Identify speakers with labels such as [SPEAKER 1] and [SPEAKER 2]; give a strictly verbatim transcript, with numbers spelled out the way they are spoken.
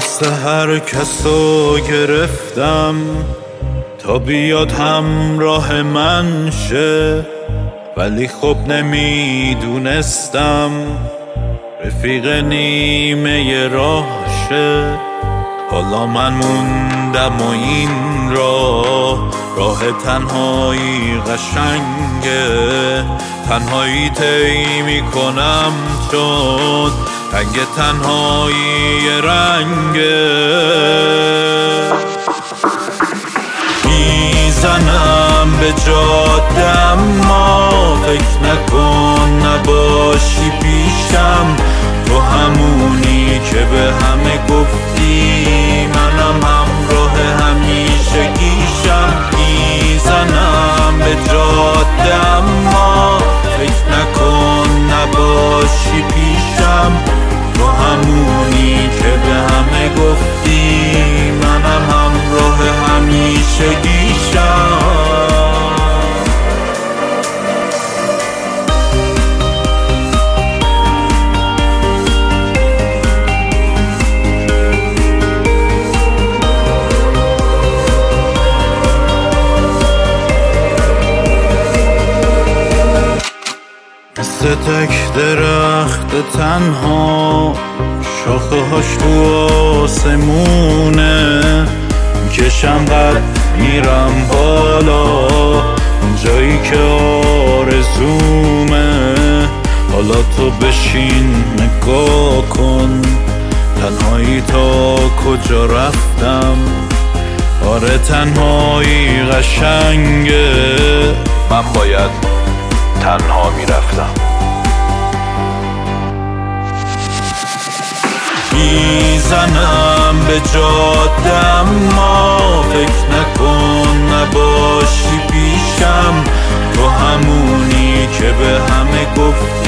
[SPEAKER 1] دست هر کسو گرفتم تا بیاد همراه من شه، ولی خب نمیدونستم رفیق نیمه راه شه. حالا من موندم و این راه راه تنهایی قشنگه، تنهایی طی میکنم چون رنگ تنهایی رنگه. میزنم به جاده اما فکر نکن نباشی پیشم، تو همونی که به همه گفتی منم همراه همیشگیشم. میزنم به جاده اما فکر نکن نباشی پیشم، تو همونی که به همه گفتی منم همراه همیشگیشم. مثل تک درخت تنها شاخه هاش تو آسمونه، کشم قد میرم بالا اون جایی که آرزومه. حالا تو بشین نگاه کن تنهایی تا کجا رفتم. آره تنهایی قشنگه، من باید تنها میرفتم. میزنم به جاده اما فکر نکن نباشی پیشم، تو همونی که به همه گفت